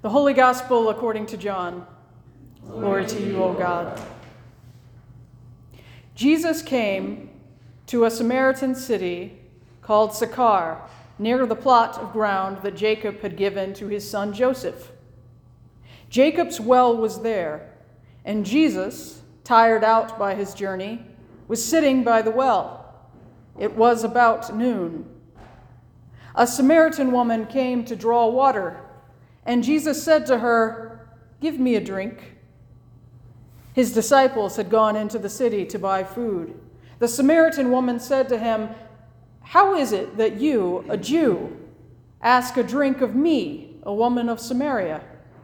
The Holy Gospel according to John. Glory to you, O God. Jesus came to a Samaritan city called Sychar, near the plot of ground that Jacob had given to his son Joseph. Jacob's well was there, and Jesus, tired out by his journey, was sitting by the well. It was about noon. A Samaritan woman came to draw water, and Jesus said to her, "Give me a drink." His disciples had gone into the city to buy food. The Samaritan woman said to him, "How is it that you, a Jew, ask a drink of me, a woman of Samaria?"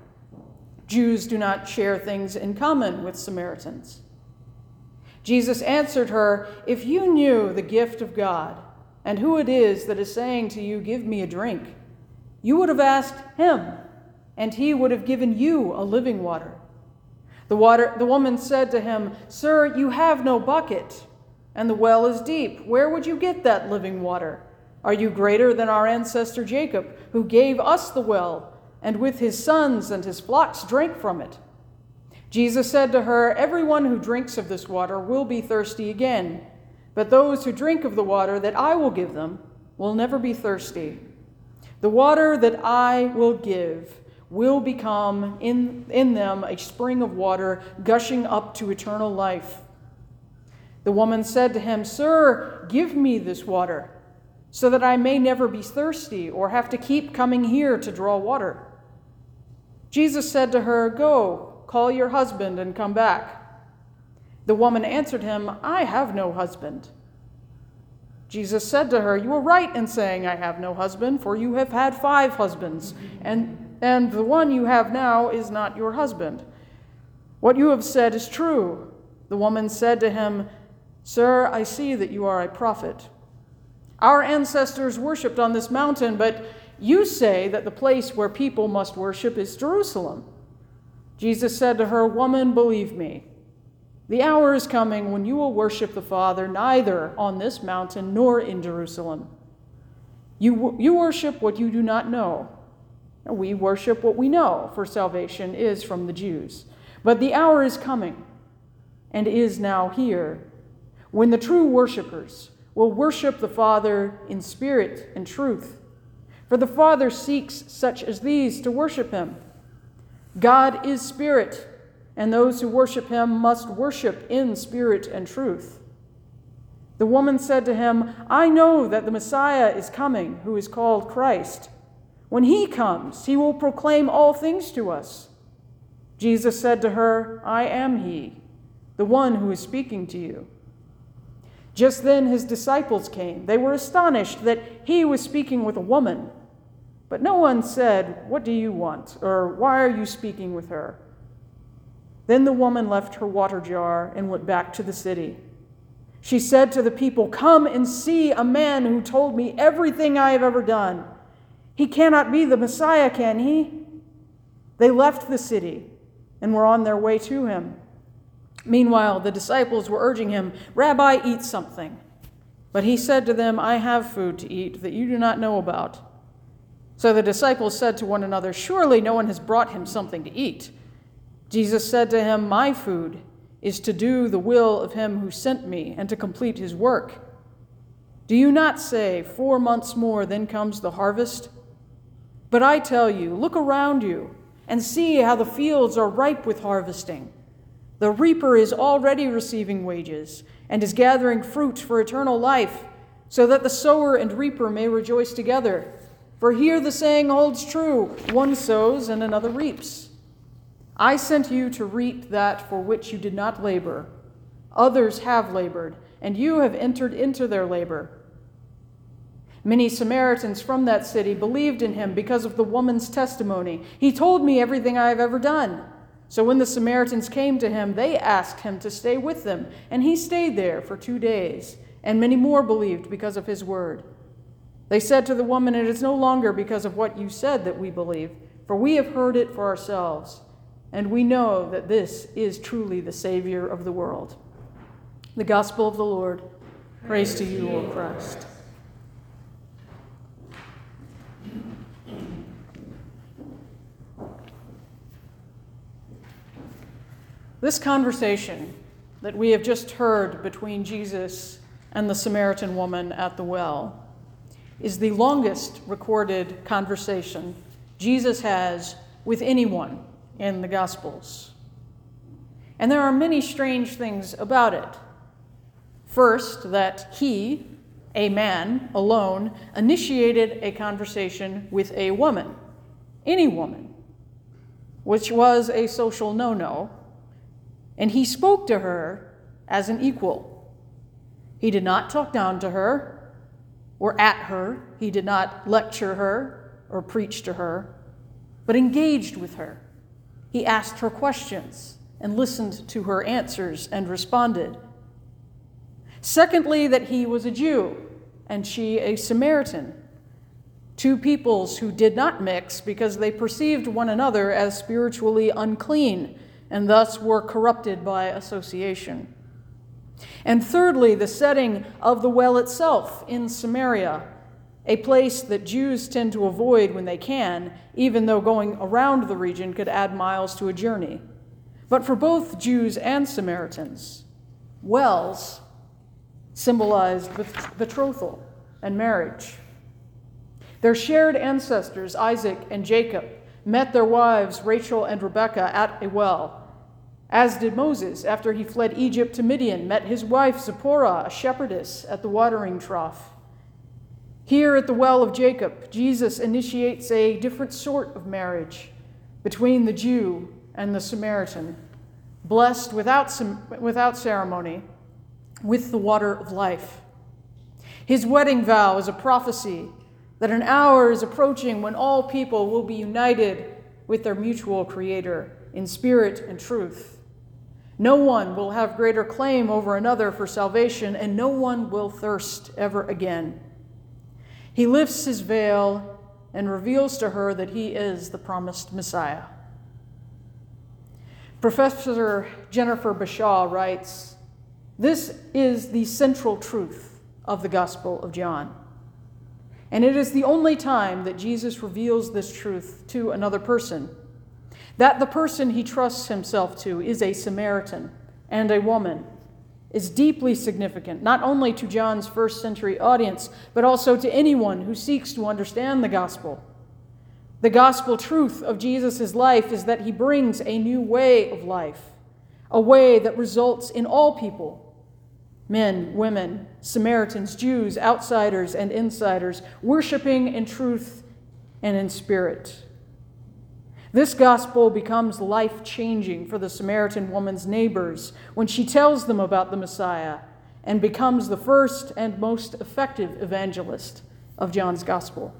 Jews do not share things in common with Samaritans. Jesus answered her, "If you knew the gift of God and who it is that is saying to you, 'Give me a drink,' you would have asked him, and he would have given you a living water." The woman said to him, "Sir, you have no bucket, and the well is deep. Where would you get that living water? Are you greater than our ancestor Jacob, who gave us the well, and with his sons and his flocks drank from it?" Jesus said to her, "Everyone who drinks of this water will be thirsty again, but those who drink of the water that I will give them will never be thirsty. The water that I will give will become in them a spring of water gushing up to eternal life." The woman said to him, "Sir, give me this water, so that I may never be thirsty or have to keep coming here to draw water." Jesus said to her, "Go, call your husband and come back." The woman answered him, "I have no husband." Jesus said to her, "You are right in saying, 'I have no husband,' for you have had 5 husbands, and the one you have now is not your husband. What you have said is true." The woman said to him, "Sir, I see that you are a prophet. Our ancestors worshipped on this mountain, but you say that the place where people must worship is Jerusalem." Jesus said to her, "Woman, believe me, the hour is coming when you will worship the Father neither on this mountain nor in Jerusalem. You worship what you do not know. We worship what we know, for salvation is from the Jews. But the hour is coming, and is now here, when the true worshipers will worship the Father in spirit and truth. For the Father seeks such as these to worship him. God is spirit, and those who worship him must worship in spirit and truth." The woman said to him, "I know that the Messiah is coming, who is called Christ. When he comes, he will proclaim all things to us." Jesus said to her, "I am he, the one who is speaking to you." Just then his disciples came. They were astonished that he was speaking with a woman. But no one said, "What do you want?" or "Why are you speaking with her?" Then the woman left her water jar and went back to the city. She said to the people, "Come and see a man who told me everything I have ever done. He cannot be the Messiah, can he?" They left the city and were on their way to him. Meanwhile, the disciples were urging him, "Rabbi, eat something." But he said to them, "I have food to eat that you do not know about." So the disciples said to one another, "Surely no one has brought him something to eat." Jesus said to him, "My food is to do the will of him who sent me and to complete his work. Do you not say, 4 months more, then comes the harvest? But I tell you, look around you and see how the fields are ripe with harvesting. The reaper is already receiving wages and is gathering fruit for eternal life, so that the sower and reaper may rejoice together. For here the saying holds true, one sows and another reaps. I sent you to reap that for which you did not labor. Others have labored, and you have entered into their labor." Many Samaritans from that city believed in him because of the woman's testimony. "He told me everything I have ever done." So when the Samaritans came to him, they asked him to stay with them, and he stayed there for 2 days, and many more believed because of his word. They said to the woman, "It is no longer because of what you said that we believe, for we have heard it for ourselves, and we know that this is truly the Savior of the world." The Gospel of the Lord. Praise to you, O Christ. This conversation that we have just heard between Jesus and the Samaritan woman at the well is the longest recorded conversation Jesus has with anyone in the Gospels. And there are many strange things about it. First, that he, a man alone, initiated a conversation with a woman, any woman, which was a social no-no, and he spoke to her as an equal. He did not talk down to her or at her. He did not lecture her or preach to her, but engaged with her. He asked her questions and listened to her answers and responded. Secondly, that he was a Jew and she a Samaritan, two peoples who did not mix because they perceived one another as spiritually unclean and thus were corrupted by association. And thirdly, the setting of the well itself in Samaria, a place that Jews tend to avoid when they can, even though going around the region could add miles to a journey. But for both Jews and Samaritans, wells symbolized betrothal and marriage. Their shared ancestors, Isaac and Jacob, met their wives, Rachel and Rebekah, at a well, as did Moses after he fled Egypt to Midian, met his wife Zipporah, a shepherdess, at the watering trough. Here at the well of Jacob, Jesus initiates a different sort of marriage between the Jew and the Samaritan, blessed without ceremony with the water of life. His wedding vow is a prophecy that an hour is approaching when all people will be united with their mutual Creator in spirit and truth. No one will have greater claim over another for salvation, and no one will thirst ever again. He lifts his veil and reveals to her that he is the promised Messiah. Professor Jennifer Bashaw writes, "This is the central truth of the Gospel of John. And it is the only time that Jesus reveals this truth to another person, that the person he trusts himself to is a Samaritan and a woman, is deeply significant, not only to John's first century audience, but also to anyone who seeks to understand the gospel. The gospel truth of Jesus' life is that he brings a new way of life, a way that results in all people, men, women, Samaritans, Jews, outsiders, and insiders, worshiping in truth and in spirit. This gospel becomes life-changing for the Samaritan woman's neighbors when she tells them about the Messiah and becomes the first and most effective evangelist of John's gospel.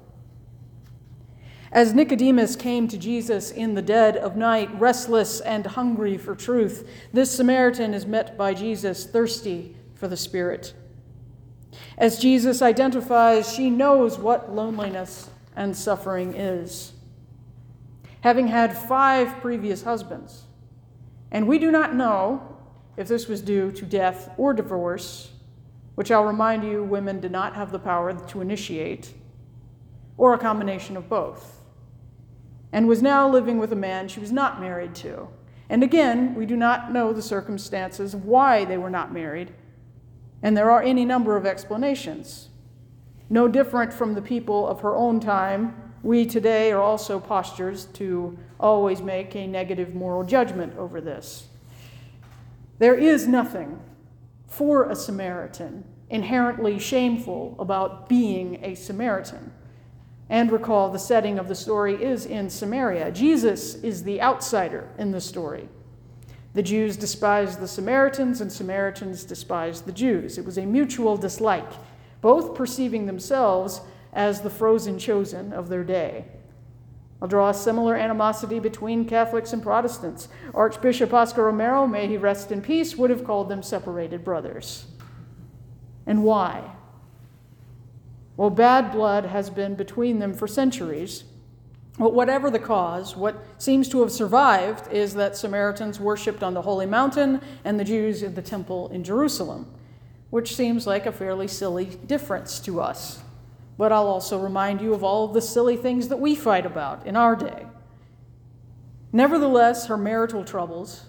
As Nicodemus came to Jesus in the dead of night, restless and hungry for truth, this Samaritan is met by Jesus, thirsty for the Spirit. As Jesus identifies, she knows what loneliness and suffering is. Having had 5 previous husbands, and we do not know if this was due to death or divorce, which I'll remind you women did not have the power to initiate, or a combination of both, and was now living with a man she was not married to. And again, we do not know the circumstances of why they were not married, and there are any number of explanations. No different from the people of her own time, we today are also postures to always make a negative moral judgment over this. There is nothing for a Samaritan inherently shameful about being a Samaritan. And recall, the setting of the story is in Samaria. Jesus is the outsider in the story. The Jews despised the Samaritans, and Samaritans despised the Jews. It was a mutual dislike, both perceiving themselves as the frozen chosen of their day. I'll draw a similar animosity between Catholics and Protestants. Archbishop Oscar Romero, may he rest in peace, would have called them separated brothers. And why? Well, bad blood has been between them for centuries. But whatever the cause, what seems to have survived is that Samaritans worshipped on the Holy Mountain and the Jews in the temple in Jerusalem, which seems like a fairly silly difference to us. But I'll also remind you of all of the silly things that we fight about in our day. Nevertheless, her marital troubles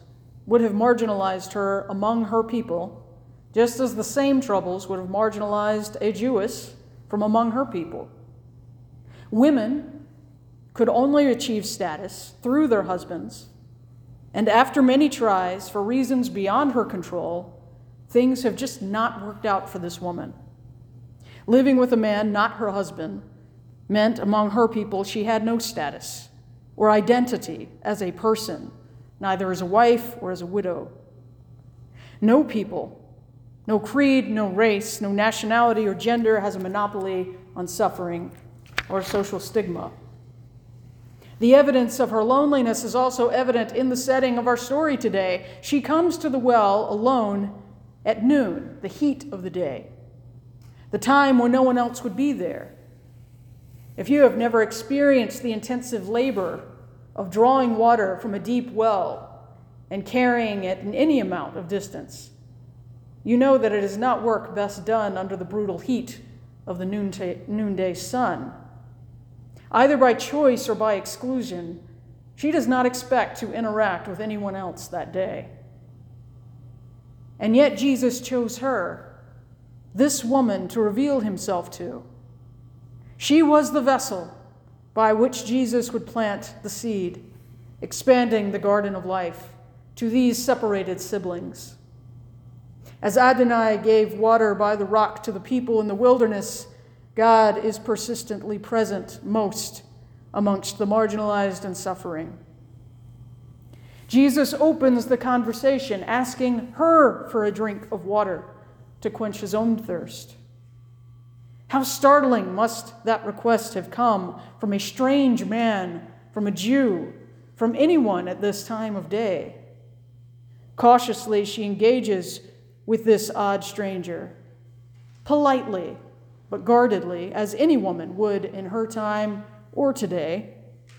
would have marginalized her among her people, just as the same troubles would have marginalized a Jewess from among her people. Women could only achieve status through their husbands, and after many tries, for reasons beyond her control, things have just not worked out for this woman. Living with a man not her husband meant among her people she had no status or identity as a person, neither as a wife or as a widow. No people, no creed, no race, no nationality or gender has a monopoly on suffering or social stigma. The evidence of her loneliness is also evident in the setting of our story today. She comes to the well alone at noon, the heat of the day, the time when no one else would be there. If you have never experienced the intensive labor of drawing water from a deep well and carrying it in any amount of distance, you know that it is not work best done under the brutal heat of the noonday sun. Either by choice or by exclusion, she does not expect to interact with anyone else that day. And yet Jesus chose her, this woman, to reveal himself to. She was the vessel by which Jesus would plant the seed, expanding the garden of life to these separated siblings. As Adonai gave water by the rock to the people in the wilderness, God is persistently present most amongst the marginalized and suffering. Jesus opens the conversation, asking her for a drink of water to quench his own thirst. How startling must that request have come from a strange man, from a Jew, from anyone at this time of day. Cautiously, she engages with this odd stranger, politely but guardedly, as any woman would in her time or today.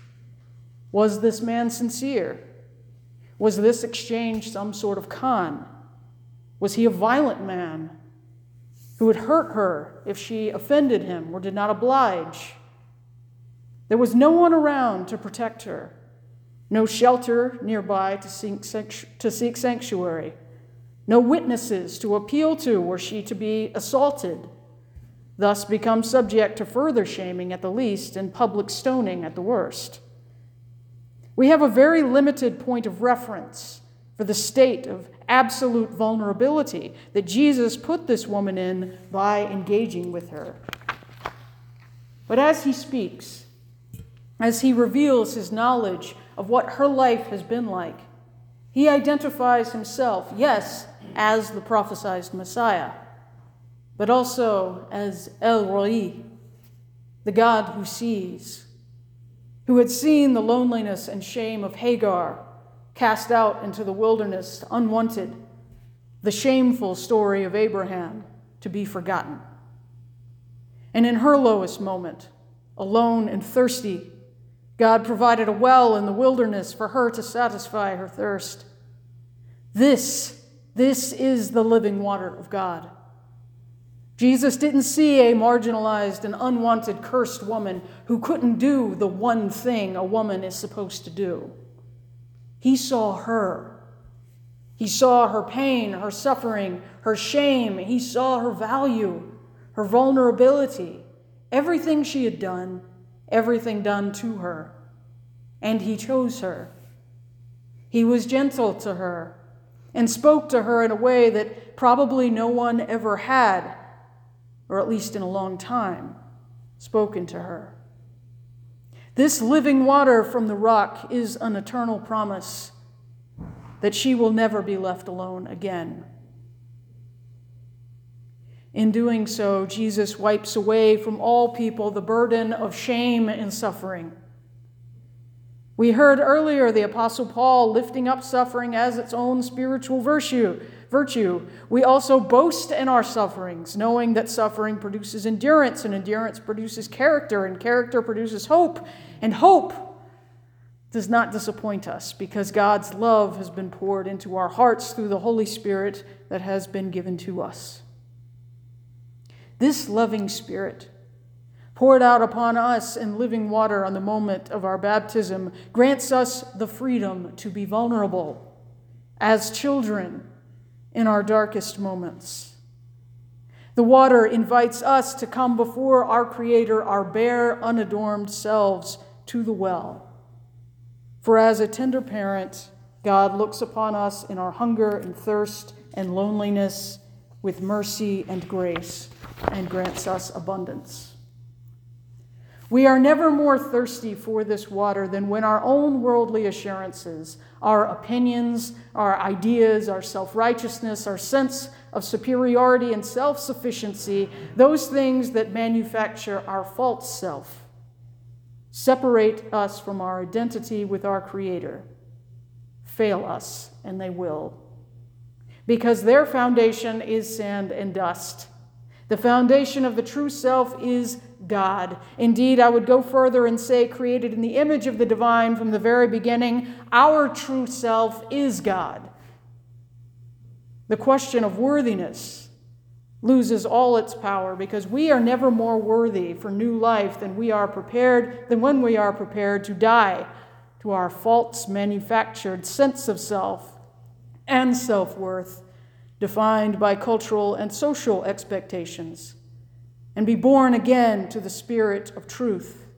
Was this man sincere? Was this exchange some sort of con? Was he a violent man who would hurt her if she offended him or did not oblige? There was no one around to protect her, no shelter nearby to seek sanctuary, no witnesses to appeal to were she to be assaulted, thus become subject to further shaming at the least and public stoning at the worst. We have a very limited point of reference for the state of absolute vulnerability that Jesus put this woman in by engaging with her. But as he speaks, as he reveals his knowledge of what her life has been like, he identifies himself, yes, as the prophesied Messiah, but also as El Roi, the God who sees, who had seen the loneliness and shame of Hagar cast out into the wilderness, unwanted, the shameful story of Abraham to be forgotten. And in her lowest moment, alone and thirsty, God provided a well in the wilderness for her to satisfy her thirst. This is the living water of God. Jesus didn't see a marginalized and unwanted, cursed woman who couldn't do the one thing a woman is supposed to do. He saw her. He saw her pain, her suffering, her shame. He saw her value, her vulnerability, everything she had done, everything done to her. And he chose her. He was gentle to her and spoke to her in a way that probably no one ever had, or at least in a long time, spoken to her. This living water from the rock is an eternal promise that she will never be left alone again. In doing so, Jesus wipes away from all people the burden of shame and suffering. We heard earlier the Apostle Paul lifting up suffering as its own spiritual virtue. We also boast in our sufferings, knowing that suffering produces endurance, and endurance produces character, and character produces hope. And hope does not disappoint us because God's love has been poured into our hearts through the Holy Spirit that has been given to us. This loving Spirit, poured out upon us in living water on the moment of our baptism, grants us the freedom to be vulnerable as children in our darkest moments. The water invites us to come before our Creator, our bare, unadorned selves, to the well. For as a tender parent, God looks upon us in our hunger and thirst and loneliness with mercy and grace and grants us abundance. We are never more thirsty for this water than when our own worldly assurances, our opinions, our ideas, our self-righteousness, our sense of superiority and self-sufficiency, those things that manufacture our false self, separate us from our identity with our Creator, fail us, and they will. Because their foundation is sand and dust. The foundation of the true self is God. Indeed, I would go further and say, created in the image of the divine from the very beginning, our true self is God. The question of worthiness loses all its power because we are never more worthy for new life than when we are prepared to die to our false manufactured sense of self and self-worth defined by cultural and social expectations, and be born again to the Spirit of truth.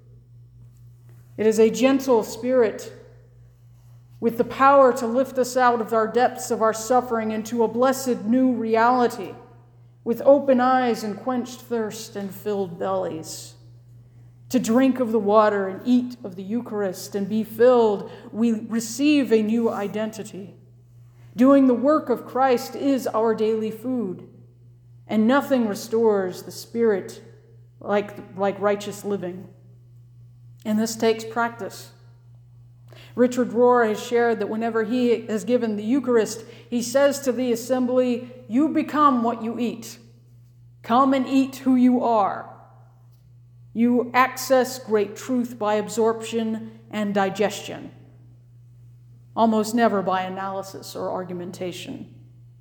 It is a gentle Spirit with the power to lift us out of our depths of our suffering into a blessed new reality, with open eyes and quenched thirst and filled bellies. To drink of the water and eat of the Eucharist and be filled, we receive a new identity. Doing the work of Christ is our daily food, and nothing restores the spirit like righteous living. And this takes practice. Richard Rohr has shared that whenever he has given the Eucharist, he says to the assembly, "You become what you eat. Come and eat who you are. You access great truth by absorption and digestion, almost never by analysis or argumentation.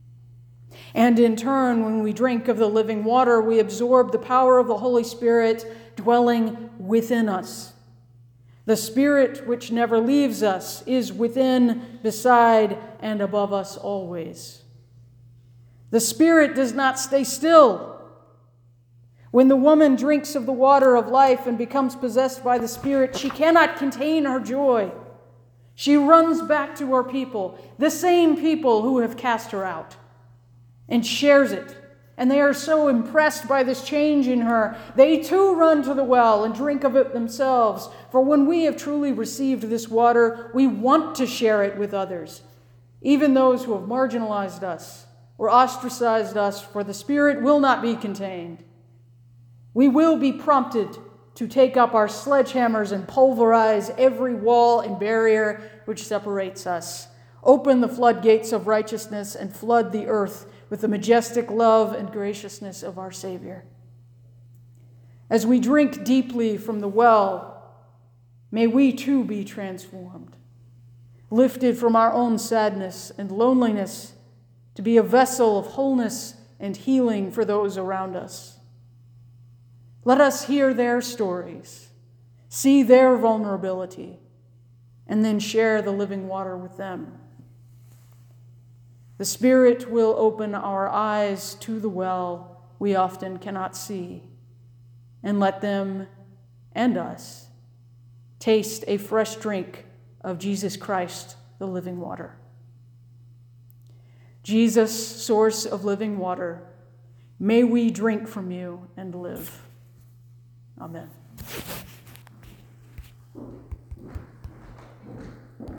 And in turn, when we drink of the living water, we absorb the power of the Holy Spirit dwelling within us. The Spirit which never leaves us is within, beside, and above us always. The Spirit does not stay still. When the woman drinks of the water of life and becomes possessed by the Spirit, she cannot contain her joy. She runs back to her people, the same people who have cast her out, and shares it. And they are so impressed by this change in her, they too run to the well and drink of it themselves. For when we have truly received this water, we want to share it with others, even those who have marginalized us or ostracized us, for the Spirit will not be contained. We will be prompted to take up our sledgehammers and pulverize every wall and barrier which separates us, open the floodgates of righteousness, and flood the earth with the majestic love and graciousness of our Savior. As we drink deeply from the well, may we too be transformed, lifted from our own sadness and loneliness to be a vessel of wholeness and healing for those around us. Let us hear their stories, see their vulnerability, and then share the living water with them. The Spirit will open our eyes to the well we often cannot see, and let them and us taste a fresh drink of Jesus Christ, the living water. Jesus, source of living water, may we drink from you and live. Amen.